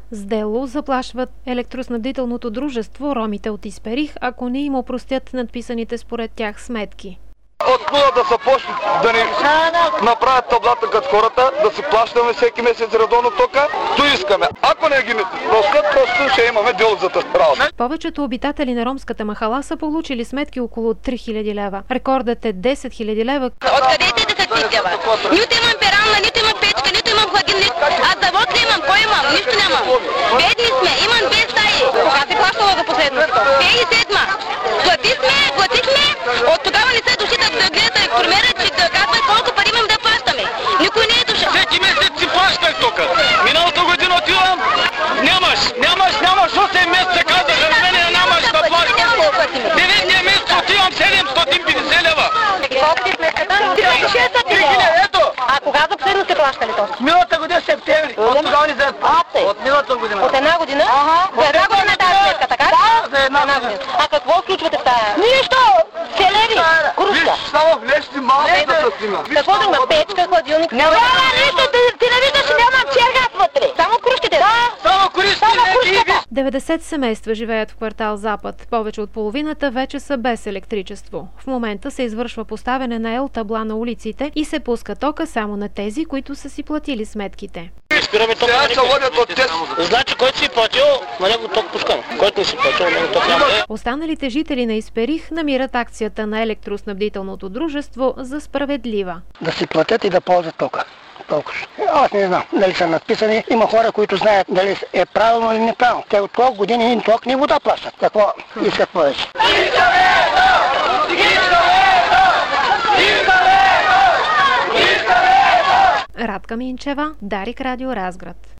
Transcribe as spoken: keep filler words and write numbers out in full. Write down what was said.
С дело заплашват електроснабдителното дружество ромите от Исперих, ако не им опростят надписаните според тях сметки. От нула да се почне да ни направят таблата като хората, да си плащаме всеки месец редовно тока, то искаме. Ако не ги простят, просто ще имаме дело за тази работа. Повечето обитатели на ромската махала са получили сметки около три хиляди лева. Рекордът е десет хиляди лева. Откъде те да се чистява? Нито имам перална, нито имам печка, нито имам хладилник. Аз завод ли имам? Кой имам? Нищо нямам. Бедни сме, имам две стаи. Кога си плащала за последното? две хиляди и седма. Плати сме, плати сме. От тогава не се дошли да гледат електромера, че да казват колко пари имам да плащаме. Никой не е дошъл. Всеки месец си плащах тук. Миналата година отивам. Нямаш, нямаш, нямаш. осем месеца казаха на мене, нямаш да плащаш. Деветния месец отивам седемстотин и петдесет лева. Колко ти сметката? шестстотин. Ето. А кога за последно сте плащали то? Миналата година септември. От тогава ни за От миналата година. От една година? За една година тази сметка, така? Да, за една година. А какво включвате в тая? Нищо! Селери! Кружка! Само влезте малко да се снима. Какво да има? Печка, хладилник? Няма нищо! Ти не виждаш, че нямам чергат вътре! Само кружките! Да! Само кружките! деветдесет семейства живеят в квартал Запад. Повече от половината вече са без електричество. В момента се извършва поставяне на ел-табла на улиците и се пуска тока само на тези, които са си платили сметките. Спираме тока на никой. Значи, който си платил, на него ток пускаме. Който не си платил, на него ток няма. Останалите жители на Исперих намират акцията на електроснабдителното дружество за справедлива. Да си платят и да ползват тока. Толкова. Аз не знам дали са надписани. Има хора, които знаят дали е правилно или неправилно. Те от колко години ни ток ни вода плащат. Какво искат повече? Радка Минчева, Дарик Радио Разград.